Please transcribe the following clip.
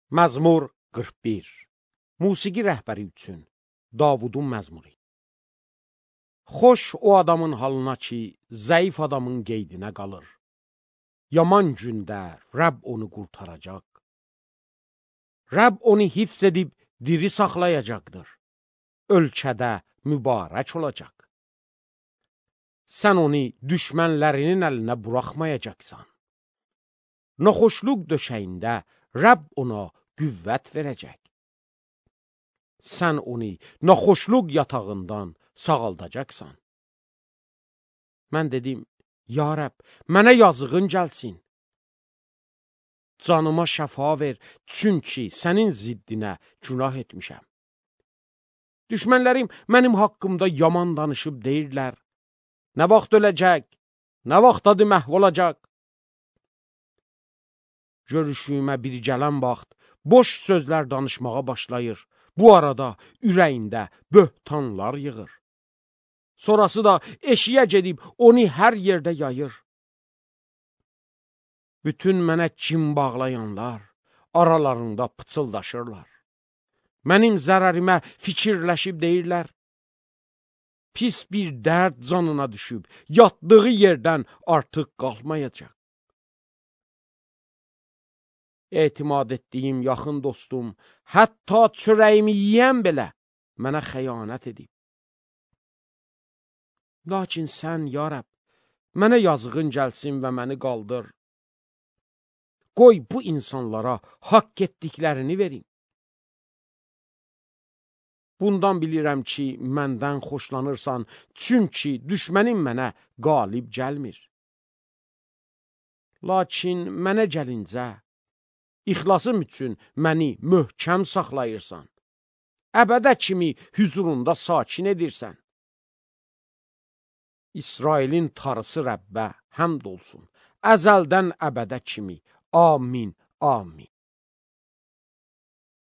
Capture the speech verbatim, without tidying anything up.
Məzmur qırx bir. Musiqi rəhbəri üçün Davudun məzmuru. Xoş o adamın halına ki, zəif adamın qeydinə qalır. Yaman gündə Rəbb onu qurtaracaq. Rəbb onu hifz edib diri saxlayacaqdır. Ölkədə mübarək olacaq. Sən onu düşmənlərinin əlinə buraxmayacaqsan. Naxoşluq döşəyində Rəbb ona qüvvət verəcək. Sən onu naxoşluq yatağından sağaldacaqsan. Mən dedim, ya Rəbb, mənə yazığın gəlsin. Canıma şəfa ver, çünki sənin ziddinə günah etmişəm. Düşmənlərim mənim haqqımda yaman danışıb deyirlər. Nə vaxt öləcək, nə vaxt adı məhv olacaq? Görüşümə bir gələn vaxt boş sözlər danışmağa başlayır. Bu arada ürəyində böhtanlar yığır. Sonrası da eşiyə gedib onu hər yerdə yayır. Bütün mənə kin bağlayanlar aralarında pıçıldaşırlar. Mənim zərərimə fikirləşib deyirlər. Pis bir dərd canına düşüb, yatdığı yerdən artıq qalxmayacaq. Etimad etdiyim yaxın dostum, hətta çörəyimi yiyən belə mənə xəyanət edib. Lakin sən, ya Rəbb, mənə yazığın gəlsin və məni qaldır. Qoy bu insanlara haqq etdiklərini verin. Bundan bilirəm ki, məndən xoşlanırsan, çünki düşmənim mənə qalib gəlmir. Lakin mənə gəlincə, İxlasım üçün məni möhkəm saxlayırsan. Əbədə kimi hüzurunda sakin edirsən. İsrailin tarısı Rəbbə həmd olsun. Əzəldən əbədə kimi. Amin, amin.